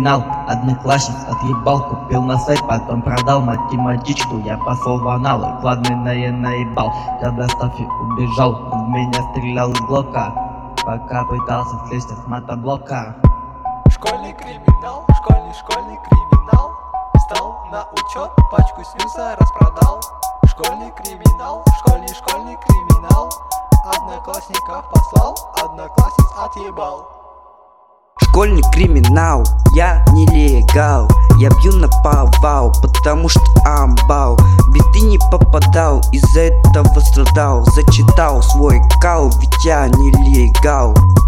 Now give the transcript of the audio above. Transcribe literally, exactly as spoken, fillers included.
криминал, одноклассник отъебал, купил на сайт, потом продал математичку. Я пошел в анал и кладменное наебал. Когда Стаффи убежал, в меня стрелял из глока, пока пытался слезть с мотоблока. Школьный криминал, школьный, школьный криминал. Стал на учет, пачку снюса распродал. Школьный криминал, школьный, школьный криминал. Одноклассников послал, одноклассниц отъебал. Школьный криминал, я нелегал. Я бью на повал, потому что амбал. Биты не попадал, из-за этого страдал. Зачитал свой кал, ведь я нелегал.